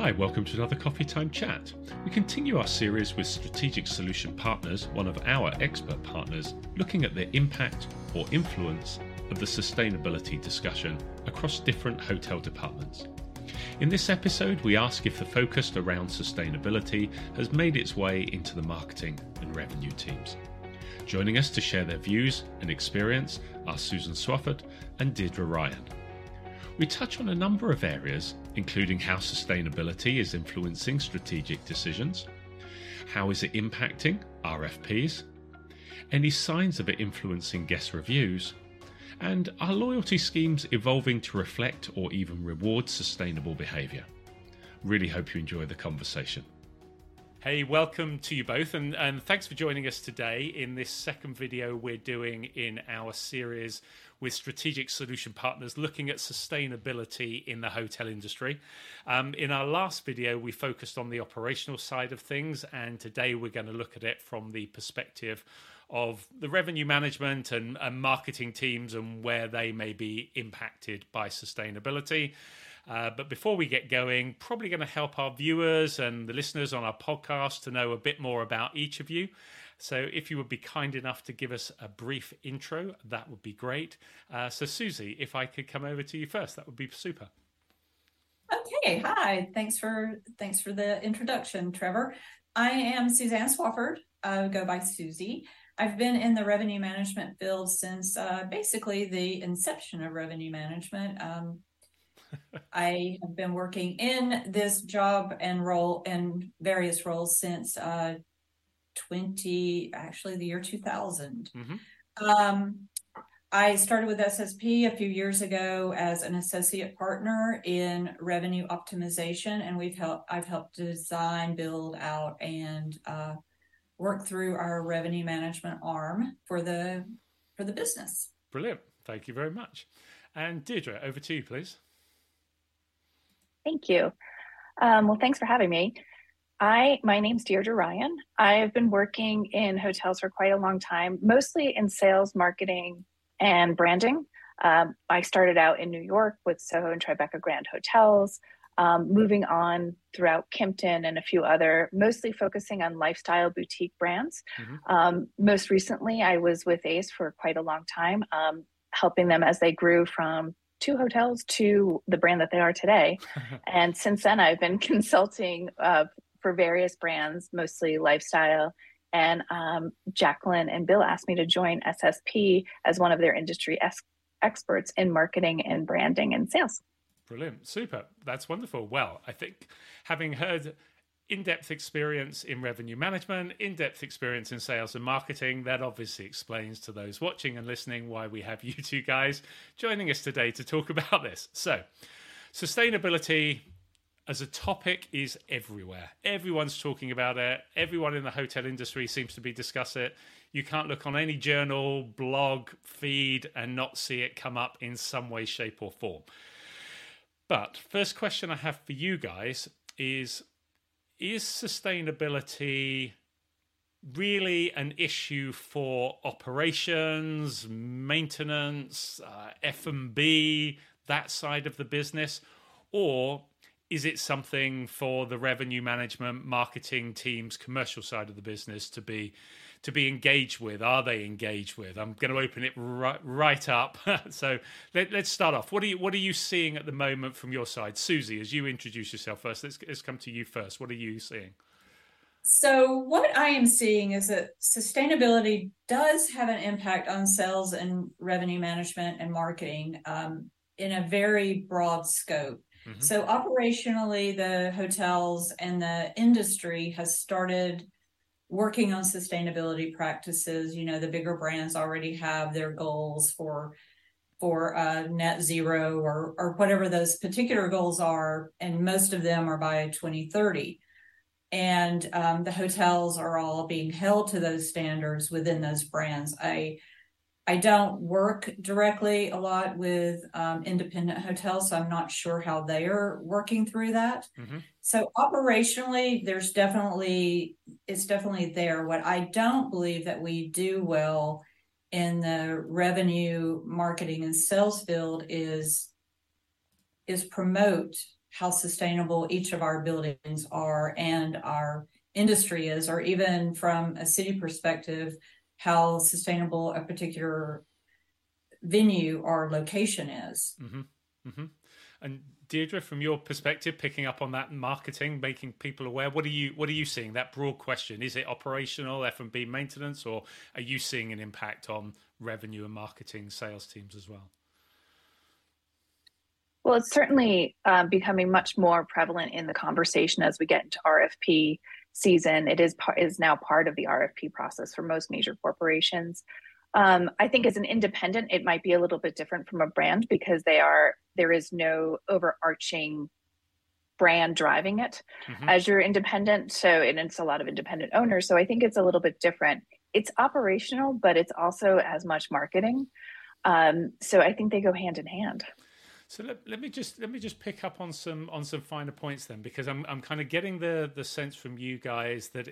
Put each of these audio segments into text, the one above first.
Hi, welcome to another Coffee Time Chat. We continue our series with Strategic Solution Partners, one of our expert partners, looking at the impact or influence of the sustainability discussion across different hotel departments. In this episode, we ask if the focus around sustainability has made its way into the marketing and revenue teams. Joining us to share their views and experience are Susan Swafford and Deirdre Ryan. We touch on a number of areas, including how sustainability is influencing strategic decisions, how is it impacting RFPs, any signs of it influencing guest reviews, and are loyalty schemes evolving to reflect or even reward sustainable behaviour. Really hope you enjoy the conversation. Hey, welcome to you both, and thanks for joining us today in this second video we're doing in our series with Strategic Solution Partners looking at sustainability in the hotel industry. In our last video, we focused on the operational side of things, and today we're going to look at it from the perspective of the revenue management and marketing teams and where they may be impacted by sustainability. But before we get going, probably going to help our viewers and the listeners on our podcast to know a bit more about each of you. So if you would be kind enough to give us a brief intro, that would be great. So Susie, if I could come over to you first, that would be super. Okay, hi. Thanks for the introduction, Trevor. I am Suzanne Swafford. I go by Susie. I've been in the revenue management field since basically the inception of revenue management. I have been working in this job and role in various roles since the year 2000. Mm-hmm. I started with SSP a few years ago as an associate partner in revenue optimization, and I've helped design, build out, and work through our revenue management arm for the business. Brilliant. Thank you very much. And Deirdre, over to you, please. Thank you. Well, thanks for having me. My name's Deirdre Ryan. I've been working in hotels for quite a long time, mostly in sales, marketing, and branding. I started out in New York with Soho and Tribeca Grand Hotels, moving on throughout Kimpton and a few other, mostly focusing on lifestyle boutique brands. Mm-hmm. Most recently, I was with Ace for quite a long time, helping them as they grew from 2 hotels to the brand that they are today. And since then, I've been consulting for various brands, mostly lifestyle. And Jacqueline and Bill asked me to join SSP as one of their industry experts in marketing and branding and sales. Brilliant. Super. That's wonderful. Well, I think having heard in-depth experience in revenue management, in-depth experience in sales and marketing, that obviously explains to those watching and listening why we have you two guys joining us today to talk about this. So, sustainability as a topic is everywhere. Everyone's talking about it. Everyone in the hotel industry seems to be discussing it. You can't look on any journal, blog, feed and not see it come up in some way, shape or form. But first question I have for you guys is sustainability really an issue for operations, maintenance, F&B, that side of the business? Or is it something for the revenue management, marketing teams, commercial side of the business to be engaged with? Are they engaged with? I'm going to open it right up. So let's start off. What are you seeing at the moment from your side? Susie, as you introduce yourself first, let's come to you first. What are you seeing? So what I am seeing is that sustainability does have an impact on sales and revenue management and marketing in a very broad scope. Mm-hmm. So operationally, the hotels and the industry has started working on sustainability practices. You know, the bigger brands already have their goals for net zero or whatever those particular goals are, and most of them are by 2030. And the hotels are all being held to those standards within those brands. I don't work directly a lot with independent hotels, so I'm not sure how they are working through that. Mm-hmm. So operationally, it's definitely there. What I don't believe that we do well in the revenue, marketing, and sales field is promote how sustainable each of our buildings are and our industry is, or even from a city perspective, how sustainable a particular venue or location is. Mm-hmm. Mm-hmm. And Deirdre, from your perspective, picking up on that marketing, making people aware, what are you seeing? That broad question: is it operational, F&B, maintenance, or are you seeing an impact on revenue and marketing sales teams as well? Well, it's certainly becoming much more prevalent in the conversation as we get into RFP season. It is now part of the RFP process for most major corporations. I think as an independent, it might be a little bit different from a brand because there is no overarching brand driving it as you're independent. So, and it's a lot of independent owners. So I think it's a little bit different. It's operational, but it's also as much marketing. So I think they go hand in hand. So let me just pick up on some finer points then, because I'm kind of getting the sense from you guys that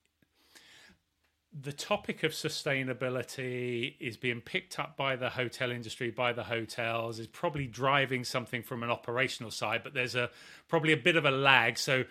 the topic of sustainability is being picked up by the hotel industry, by the hotels, is probably driving something from an operational side, but there's probably a bit of a lag. So,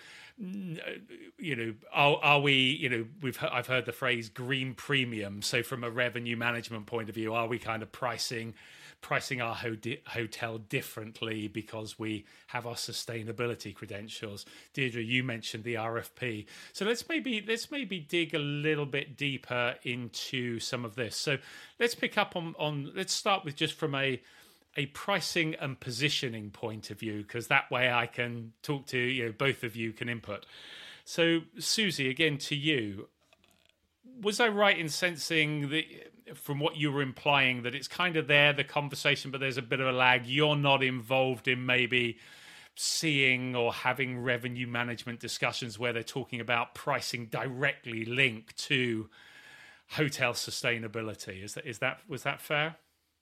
are we, I've heard the phrase green premium. So from a revenue management point of view, are we kind of pricing our hotel differently because we have our sustainability credentials? Deirdre, you mentioned the RFP. So let's maybe dig a little bit deeper into some of this. So let's pick up on let's start with just from a pricing and positioning point of view, because that way I can talk to, both of you can input. So Susie, again to you, was I right in sensing that from what you were implying that it's kind of there, the conversation, but there's a bit of a lag? You're not involved in maybe seeing or having revenue management discussions where they're talking about pricing directly linked to hotel sustainability. Was that fair?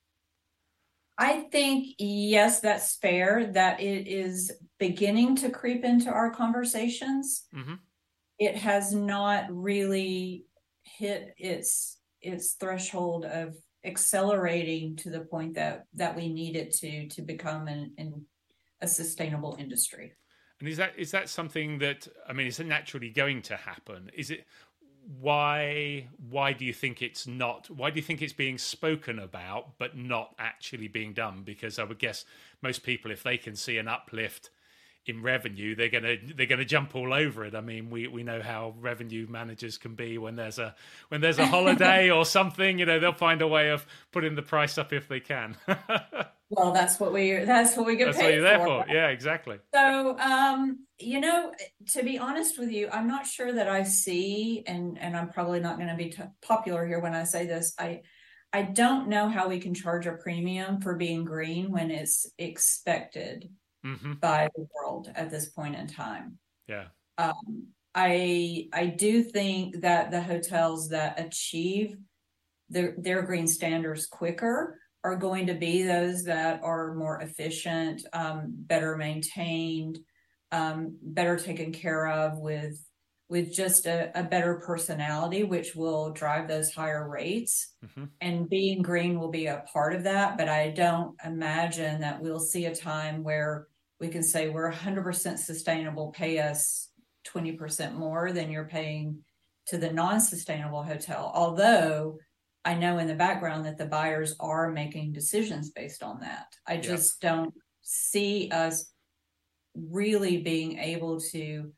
I think, yes, that's fair, that it is beginning to creep into our conversations. Mm-hmm. It has not really hit its threshold of accelerating to the point that we need it to become a sustainable industry. And is that something that, I mean, is it naturally going to happen? Is it, why do you think it's not? Why do you think it's being spoken about but not actually being done? Because I would guess most people, if they can see an uplift in revenue, they're gonna jump all over it. I mean, we know how revenue managers can be when there's a holiday or something. They'll find a way of putting the price up if they can. Well, that's what we get paid for. That's what you're there for. Yeah, exactly. So, to be honest with you, I'm not sure that I see, and I'm probably not going to be popular here when I say this. I don't know how we can charge a premium for being green when it's expected by the world at this point in time. Yeah. I do think that the hotels that achieve their green standards quicker are going to be those that are more efficient, better maintained, better taken care of, with just a better personality, which will drive those higher rates. Mm-hmm. And being green will be a part of that. But I don't imagine that we'll see a time where we can say we're 100% sustainable, pay us 20% more than you're paying to the non-sustainable hotel. Although I know in the background that the buyers are making decisions based on that. I just don't see us really being able to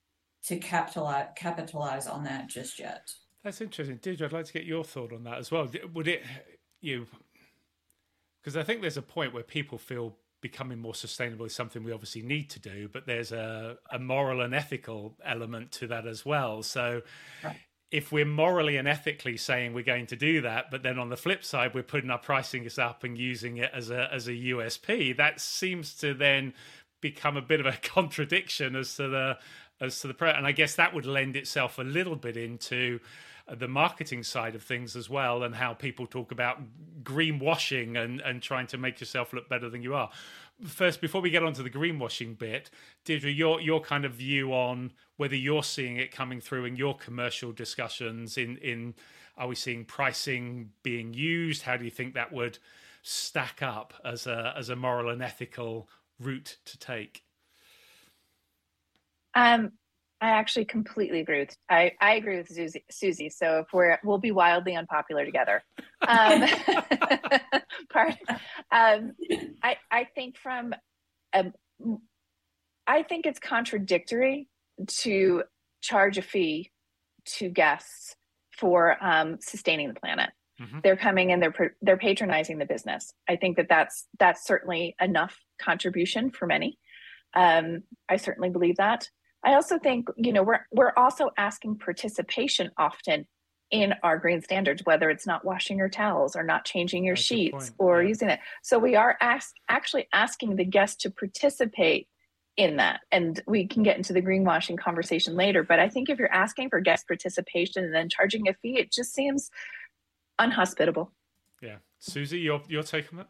capitalize on that just yet. That's interesting. Deirdre, I'd like to get your thought on that as well. Would it, because I think there's a point where people feel becoming more sustainable is something we obviously need to do, but there's a moral and ethical element to that as well. So right. If we're morally and ethically saying we're going to do that, but then on the flip side, we're putting our pricing up and using it as a USP, that seems to then become a bit of a contradiction as to the and I guess that would lend itself a little bit into the marketing side of things as well, and how people talk about greenwashing and trying to make yourself look better than you are. First, before we get onto the greenwashing bit, Deirdre, your kind of view on whether you're seeing it coming through in your commercial discussions. In are we seeing pricing being used? How do you think that would stack up as a moral and ethical route to take? I actually completely agree with I agree with Susie. So if we'll be wildly unpopular together. Um, part I think um, I think it's contradictory to charge a fee to guests for sustaining the planet. Mm-hmm. They're coming and they're patronizing the business. I think that's certainly enough contribution for many. I certainly believe that. I also think, we're also asking participation often in our green standards, whether it's not washing your towels or not changing your sheets or using it. So we are actually asking the guests to participate in that. And we can get into the greenwashing conversation later. But I think if you're asking for guest participation and then charging a fee, it just seems unhospitable. Yeah. Susie, your take on that?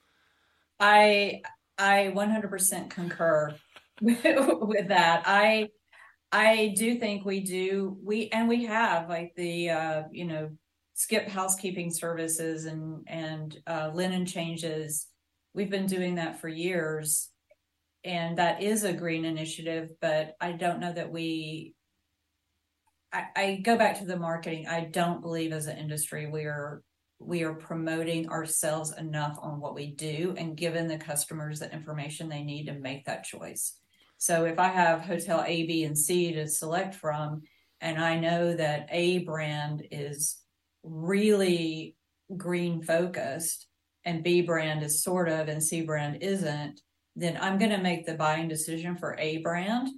I 100% concur with that. I do think we have like the skip housekeeping services and linen changes. We've been doing that for years, and that is a green initiative, but I don't know that I go back to the marketing. I don't believe as an industry we are promoting ourselves enough on what we do and giving the customers the information they need to make that choice. So if I have hotel A, B, and C to select from, and I know that A brand is really green focused and B brand is sort of and C brand isn't, then I'm going to make the buying decision for A brand.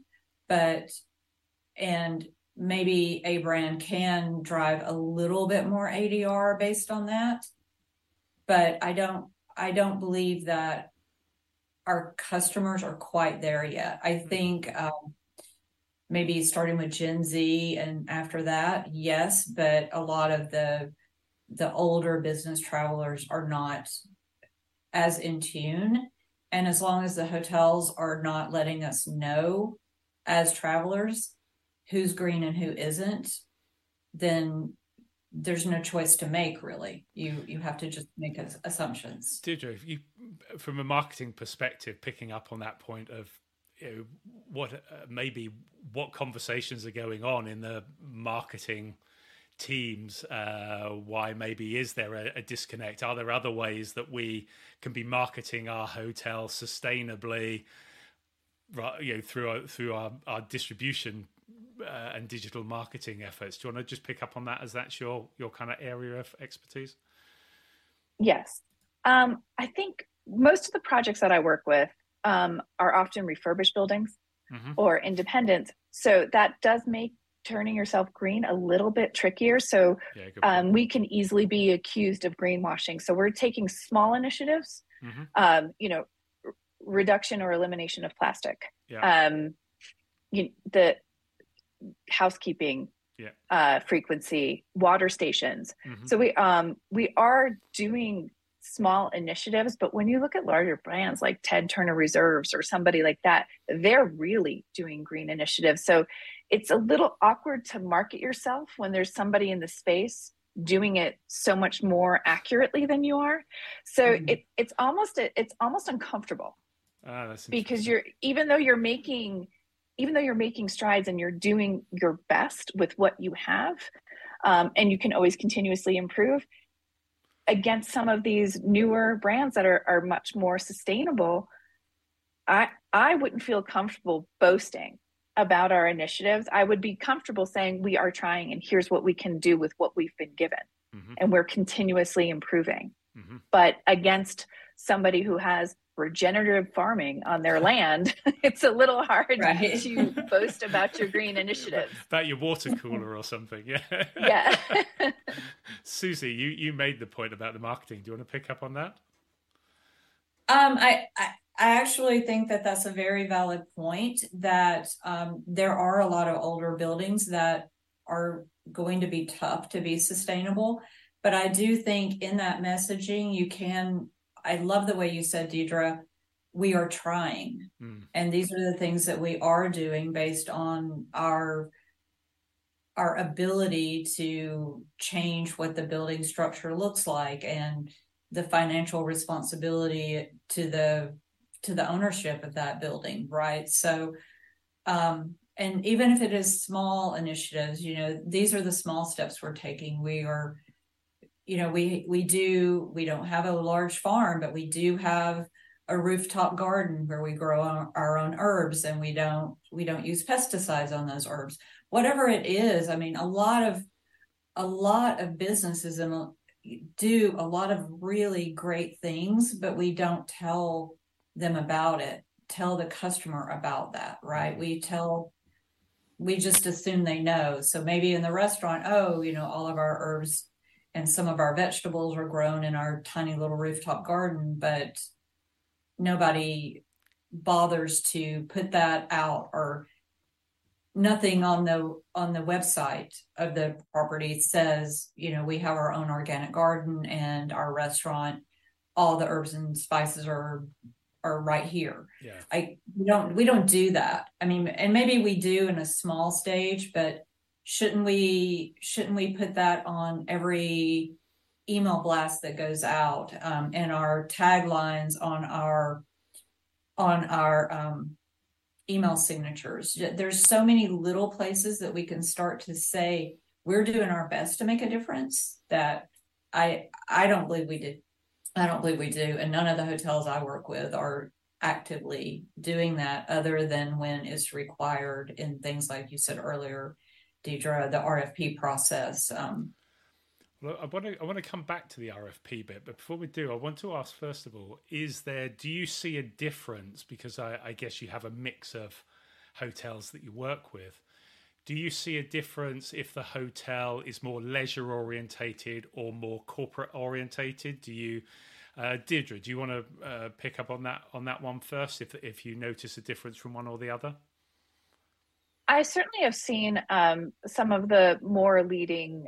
And maybe A brand can drive a little bit more ADR based on that. But I don't believe that our customers are quite there yet. I think maybe starting with Gen Z and after that, yes, but a lot of the older business travelers are not as in tune. And as long as the hotels are not letting us know as travelers who's green and who isn't, then there's no choice to make, really. You have to just make assumptions. Deirdre, from a marketing perspective, picking up on that point of what conversations are going on in the marketing teams, why maybe is there a disconnect? Are there other ways that we can be marketing our hotel sustainably, through our distribution and digital marketing efforts? Do you want to just pick up on that, as that's your kind of area of expertise? Yes. I think most of the projects that I work with are often refurbished buildings or independent. So that does make turning yourself green a little bit trickier. So we can easily be accused of greenwashing. So we're taking small initiatives, reduction or elimination of plastic, the housekeeping frequency, water stations. So we are doing small initiatives, but when you look at larger brands like Ted Turner Reserves or somebody like that, they're really doing green initiatives. So it's a little awkward to market yourself when there's somebody in the space doing it so much more accurately than you are. So it's almost uncomfortable because even though you're making strides and you're doing your best with what you have, and you can always continuously improve against some of these newer brands that are much more sustainable, I wouldn't feel comfortable boasting about our initiatives. I would be comfortable saying we are trying and here's what we can do with what we've been given. And we're continuously improving. But against somebody who has regenerative farming on their land, it's a little hard to boast about your green initiatives. About your water cooler or something. Yeah. Susie, you made the point about the marketing. Do you want to pick up on that? I actually think that that's a very valid point, that there are a lot of older buildings that are going to be tough to be sustainable. But I do think in that messaging, I love the way you said, Deirdre, we are trying. And these are the things that we are doing based on our ability to change what the building structure looks like and the financial responsibility to the ownership of that building, right? So, and and even if it is small initiatives, these are the small steps we're taking. We are, we don't have a large farm, but we do have a rooftop garden where we grow our own herbs, and we don't use pesticides on those herbs. Whatever it is, I mean, a lot of businesses do a lot of really great things, but we don't tell them about it, tell the customer about that, right? We just assume they know. So maybe in the restaurant, all of our herbs and some of our vegetables are grown in our tiny little rooftop garden, but nobody bothers to put that out, or nothing on the website of the property says, we have our own organic garden, and our restaurant, all the herbs and spices are right here. Yeah. We don't do that. I mean, and maybe we do in a small stage, but shouldn't we put that on every email blast that goes out, and our taglines on our email signatures? There's so many little places that we can start to say we're doing our best to make a difference, that I don't believe we do. I don't believe we do. And none of the hotels I work with are actively doing that, other than when it's required in things like you said earlier, Deidre, the RFP process. Well, I want to come back to the RFP bit, but before we do, I want to ask, first of all, do you see a difference? Because I guess you have a mix of hotels that you work with. Do you see a difference if the hotel is more leisure orientated or more corporate orientated? Deirdre, do you want to pick up on that one first, if you notice a difference from one or the other? I certainly have seen some of the more leading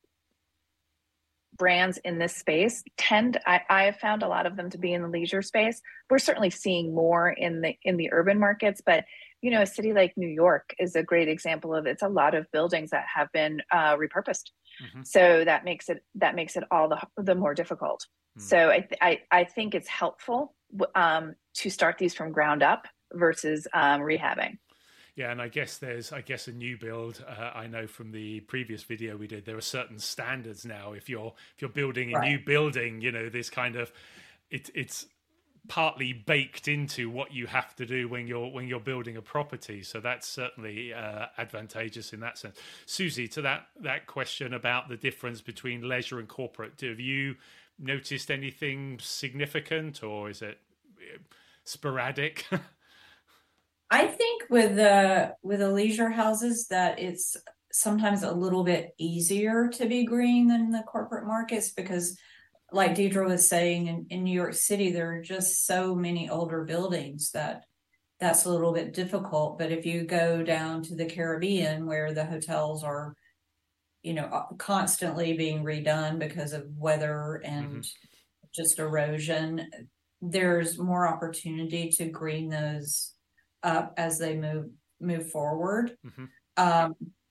brands in this space I have found a lot of them to be in the leisure space. We're certainly seeing more in the urban markets, but a city like New York is a great example of it's a lot of buildings that have been repurposed. Mm-hmm. So that makes it all the more difficult. Mm. So I think it's helpful to start these from ground up versus rehabbing. Yeah, and I guess a new build. I know from the previous video we did, there are certain standards now. If you're building a new building, this kind of it's partly baked into what you have to do when you're building a property. So that's certainly advantageous in that sense. Susie, to that question about the difference between leisure and corporate, have you noticed anything significant, or is it sporadic? I think with the leisure houses that it's sometimes a little bit easier to be green than the corporate markets, because like Deidre was saying, in New York City, there are just so many older buildings that's a little bit difficult. But if you go down to the Caribbean, where the hotels are, constantly being redone because of weather and just erosion, there's more opportunity to green those up as they move forward. Mm-hmm.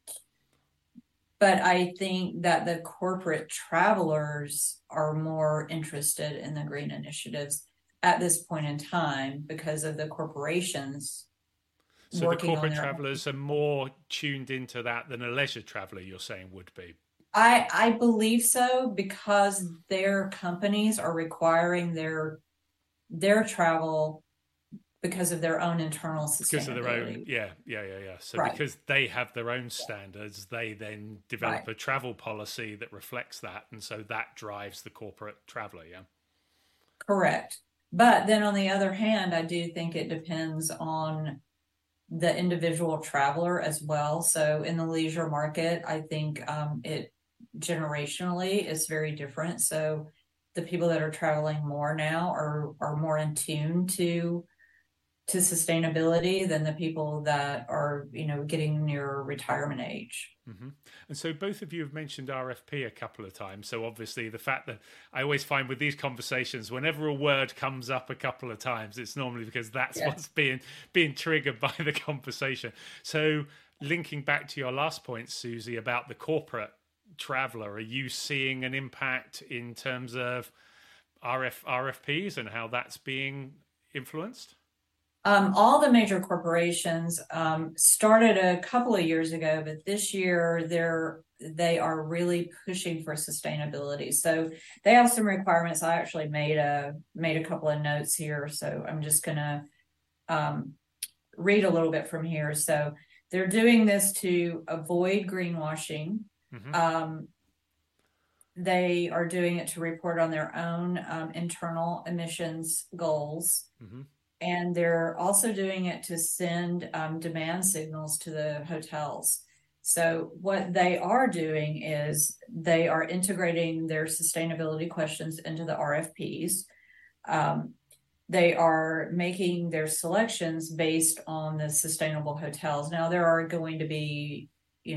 But I think that the corporate travelers are more interested in the green initiatives at this point in time because of the corporations. So the corporate travelers are more tuned into that than a leisure traveler, you're saying, would be? I believe so, because their companies are requiring their travel because of their own internal sustainability. Because of their own, yeah. So because they have their own standards, they then develop a travel policy that reflects that, and so that drives the corporate traveler, yeah? Correct. But then on the other hand, I do think it depends on the individual traveler as well. So in the leisure market, I think it generationally is very different. So the people that are traveling more now are more in tune to sustainability than the people that are, getting near retirement age. Mm-hmm. And so both of you have mentioned RFP a couple of times. So obviously the fact that I always find with these conversations, whenever a word comes up a couple of times, it's normally because that's what's being triggered by the conversation. So linking back to your last point, Susie, about the corporate traveler, are you seeing an impact in terms of RFPs and how that's being influenced? All the major corporations started a couple of years ago, but this year they are really pushing for sustainability. So they have some requirements. I actually made a couple of notes here, so I'm just gonna read a little bit from here. So they're doing this to avoid greenwashing. They are doing it to report on their own internal emissions goals. And they're also doing it to send demand signals to the hotels. So what they are doing is they are integrating their sustainability questions into the RFPs. They are making their selections based on the sustainable hotels. Now, there are going to be,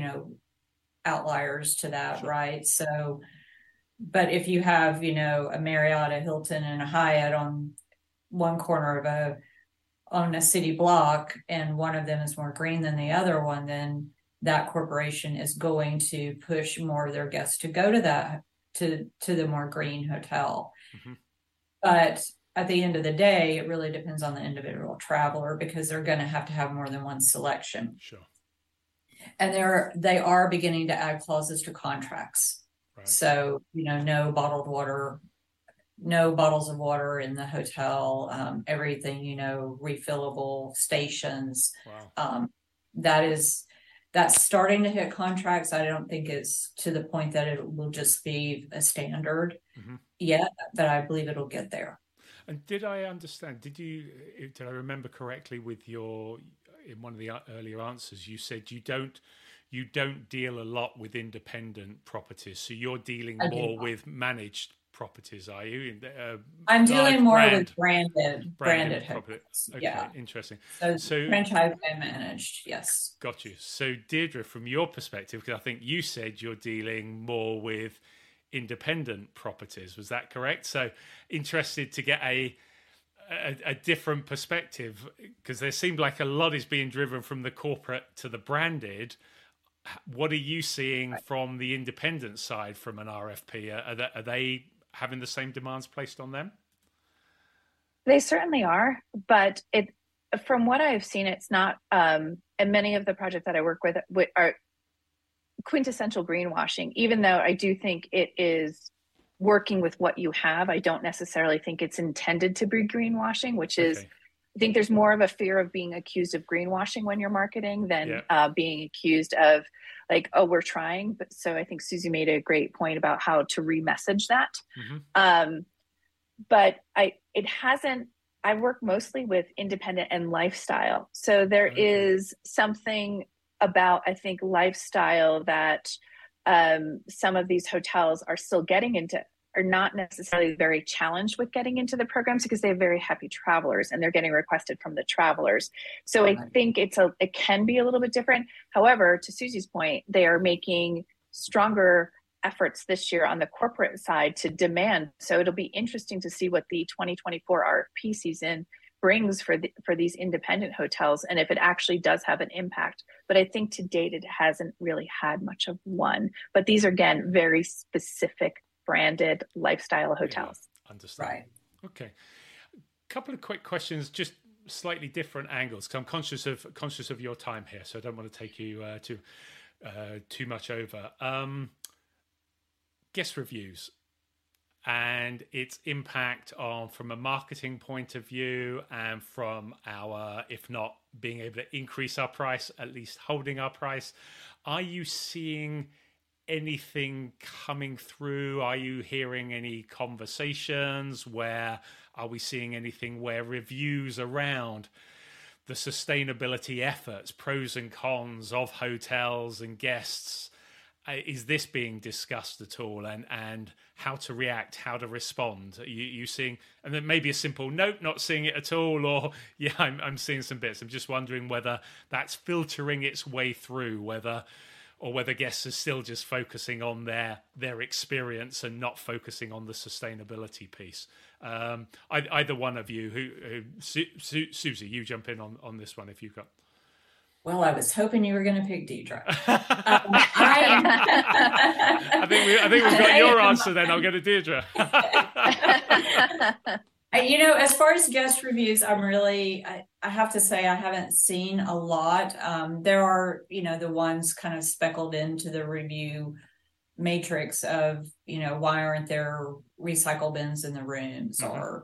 outliers to that, sure, right? So, but if you have, a Marriott, a Hilton, and a Hyatt on one corner on a city block, and one of them is more green than the other one, then that corporation is going to push more of their guests to go to the more green hotel. But at the end of the day, it really depends on the individual traveler, because they're going to have more than one selection. Sure. And they are beginning to add clauses to contracts. Right. So, no bottled water, no bottles of water in the hotel, everything, refillable stations. Wow. That's starting to hit contracts. I don't think it's to the point that it will just be a standard yet, but I believe it'll get there. And did I understand, did I remember correctly in one of the earlier answers, you said you don't deal a lot with independent properties, so you're dealing more with managed properties, are you? I'm dealing more with branded hotels. Okay, yeah. Interesting. So franchise and managed, yes. Got you. So Deirdre, from your perspective, because I think you said you're dealing more with independent properties, was that correct? So interested to get a different perspective, because there seemed like a lot is being driven from the corporate to the branded. What are you seeing from the independent side from an RFP? Are they having the same demands placed on them? They certainly are, but from what I've seen, it's not, and many of the projects that I work with are quintessential greenwashing, even though I do think it is working with what you have. I don't necessarily think it's intended to be greenwashing, which is, I think there's more of a fear of being accused of greenwashing when you're marketing than being accused of like, oh, we're trying. But so I think Susie made a great point about how to re-message that. But I work mostly with independent and lifestyle. So there is something about, I think, lifestyle that some of these hotels are still getting into, are not necessarily very challenged with getting into the programs because they have very happy travelers and they're getting requested from the travelers. So I think it can be a little bit different. However, to Susie's point, they are making stronger efforts this year on the corporate side to demand. So it'll be interesting to see what the 2024 RFP season brings for these independent hotels, and if it actually does have an impact. But I think to date it hasn't really had much of one. But these are, again, very specific branded lifestyle hotels. Yeah, understand. Right. Okay. A couple of quick questions, just slightly different angles, because I'm conscious of your time here, so I don't want to take you too much over. Guest reviews and its impact on, from a marketing point of view, and from our, if not being able to increase our price, at least holding our price. Are you seeing anything coming through? Are you hearing any conversations are we seeing anything where reviews around the sustainability efforts, pros and cons of hotels and guests, is this being discussed at all, and how to react, how to respond? Are you seeing, and then maybe a simple nope, not seeing it at all, or yeah, I'm seeing some bits. I'm just wondering whether that's filtering its way through, whether guests are still just focusing on their experience and not focusing on the sustainability piece. Either one of you, Susie, you jump in on this one if you've got. Well, I was hoping you were going to pick Deirdre. I think we've got your answer then. I'll go to Deirdre. As far as guest reviews, I have to say I haven't seen a lot. There are, the ones kind of speckled into the review matrix of, why aren't there recycle bins in the rooms, Mm-hmm. or,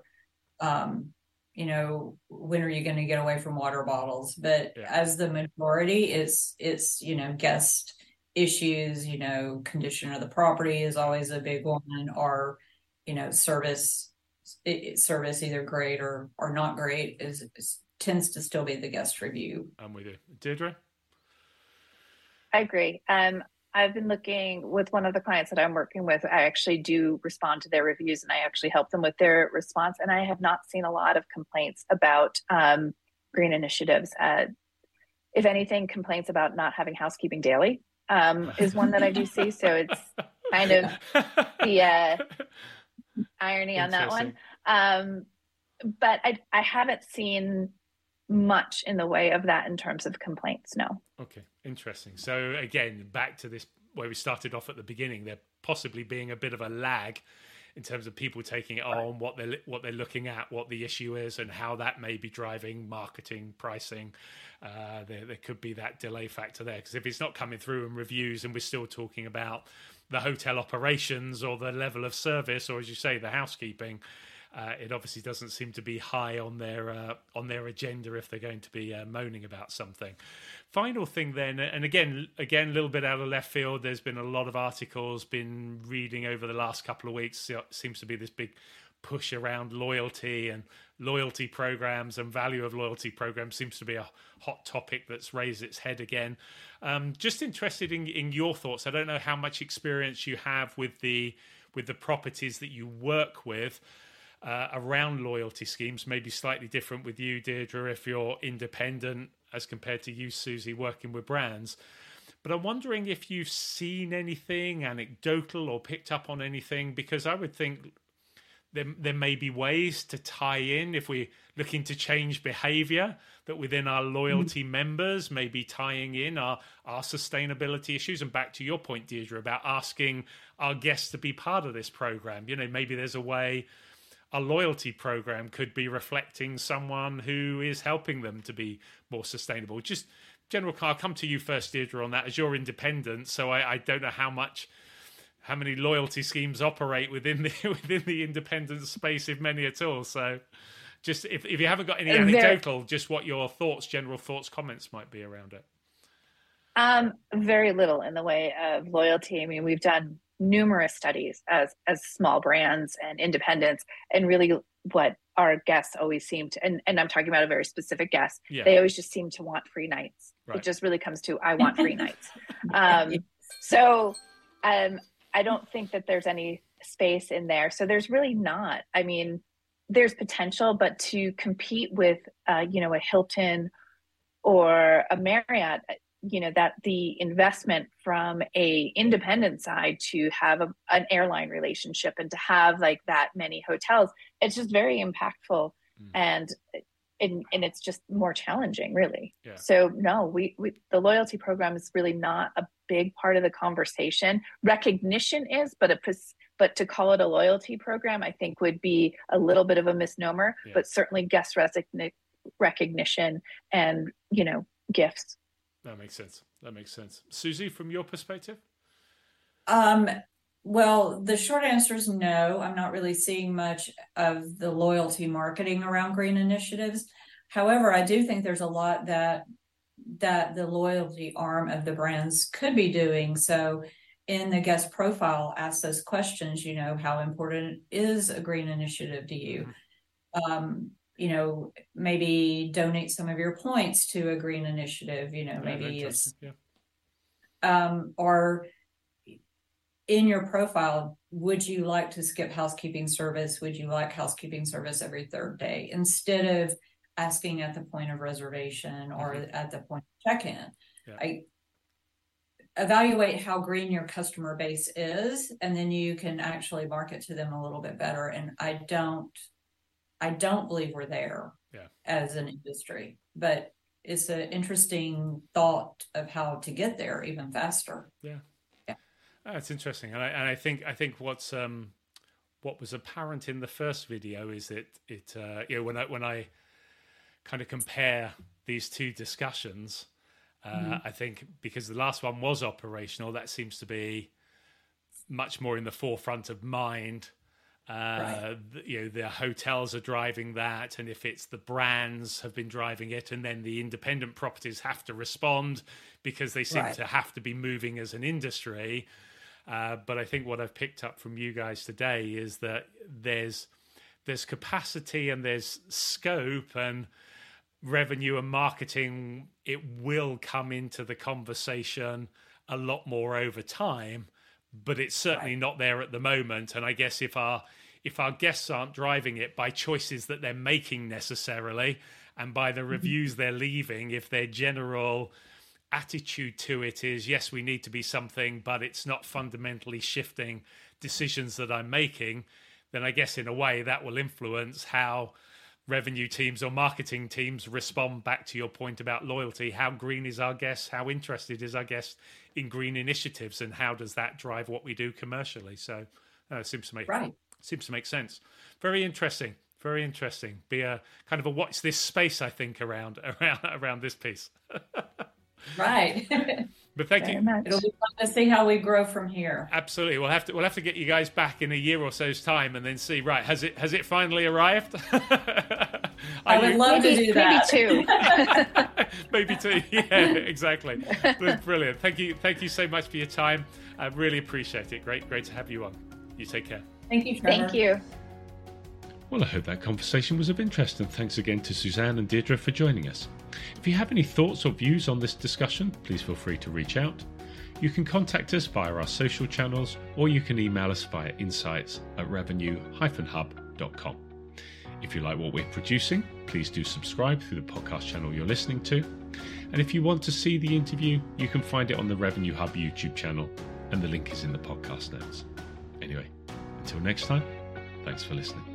when are you going to get away from water bottles? But as the majority, it's, guest issues, condition of the property is always a big one, or, service either great or not great tends to still be the guest review. I'm with you. Deirdre? I agree. I've been looking with one of the clients that I'm working with. I actually do respond to their reviews, and I actually help them with their response. And I have not seen a lot of complaints about green initiatives. If anything, complaints about not having housekeeping daily is one that I do see. So it's kind of the irony on that one. But I haven't seen much in the way of that in terms of complaints. No. Okay, interesting. So again, back to this where we started off at the beginning, there possibly being a bit of a lag in terms of people taking it on, what they're looking at, what the issue is, and how that may be driving marketing, pricing. There could be that delay factor there, because if it's not coming through in reviews and we're still talking about the hotel operations or the level of service, or as you say, the housekeeping, it obviously doesn't seem to be high on their agenda if they're going to be moaning about something. Final thing then, and again, a little bit out of left field, there's been a lot of articles been reading over the last couple of weeks. It seems to be this big push around loyalty and loyalty programs, and value of loyalty programs seems to be a hot topic that's raised its head again. Just interested in your thoughts. I don't know how much experience you have with the properties that you work with around loyalty schemes. Maybe slightly different with you, Deirdre, if you're independent as compared to you, Susie, working with brands. But I'm wondering if you've seen anything anecdotal or picked up on anything, because I would think there may be ways to tie in, if we're looking to change behavior, that within our loyalty members, maybe tying in our sustainability issues. And back to your point, Deirdre, about asking our guests to be part of this program. Maybe there's a way a loyalty program could be reflecting someone who is helping them to be more sustainable. Just general, I'll come to you first, Deirdre, on that, as you're independent. So I don't know how many loyalty schemes operate within the independent space, if many at all. So just if you haven't got any anecdotal, just what your general thoughts, comments might be around it. Very little in the way of loyalty. I mean, we've done numerous studies as small brands and independents, and really what our guests always seem to, and I'm talking about a very specific guest, they always just seem to want free nights. Right. It just really comes to, I want free nights. So I don't think that there's any space in there. So there's really not. I mean, there's potential, but to compete with, a Hilton or a Marriott, that the investment from a independent side to have an airline relationship and to have like that many hotels, it's just very impactful. And it's just more challenging, really. Yeah. So no, we the loyalty program is really not a big part of the conversation. Recognition is, but to call it a loyalty program, I think would be a little bit of a misnomer. Yeah. But certainly guest recognition and gifts. That makes sense. Susie, from your perspective? Well, the short answer is no. I'm not really seeing much of the loyalty marketing around green initiatives. However, I do think there's a lot that the loyalty arm of the brands could be doing. So in the guest profile, ask those questions, how important is a green initiative to you? Maybe donate some of your points to a green initiative, maybe it's, or in your profile, would you like to skip housekeeping service? Would you like housekeeping service every third day, instead of asking at the point of reservation or at the point of check-in? Yeah. Evaluate how green your customer base is, and then you can actually market to them a little bit better. And I don't believe we're there as an industry, but it's an interesting thought of how to get there even faster. Yeah. That's interesting, and I think what's what was apparent in the first video is that when I kind of compare these two discussions, I think because the last one was operational, that seems to be much more in the forefront of mind. Right. The hotels are driving that, and if it's the brands have been driving it, and then the independent properties have to respond because they seem to have to be moving as an industry. But I think what I've picked up from you guys today is that there's capacity and there's scope, and revenue and marketing, it will come into the conversation a lot more over time, but it's certainly not there at the moment. And I guess if our guests aren't driving it by choices that they're making necessarily, and by the reviews they're leaving, if their general attitude to it is, yes, we need to be something, but it's not fundamentally shifting decisions that I'm making, then I guess in a way that will influence how revenue teams or marketing teams respond back to your point about loyalty. How green is our guest? How interested is our guest in green initiatives? And how does that drive what we do commercially? So it seems to make sense. Very interesting. Very interesting. Be a kind of a watch this space, I think, around this piece. Right. But thank you. It'll be fun to see how we grow from here. Absolutely. We'll have to get you guys back in a year or so's time and then see, right, has it finally arrived? I would love to do that. Maybe two. Maybe two. Yeah, exactly. Brilliant. Thank you so much for your time. I really appreciate it. Great to have you on. You take care. Thank you, Trevor. Thank you. Well, I hope that conversation was of interest, and thanks again to Suzanne and Deirdre for joining us. If you have any thoughts or views on this discussion, please feel free to reach out. You can contact us via our social channels, or you can email us via insights@revenue-hub.com. If you like what we're producing, please do subscribe through the podcast channel you're listening to. And if you want to see the interview, you can find it on the Revenue Hub YouTube channel, and the link is in the podcast notes. Anyway, until next time, thanks for listening.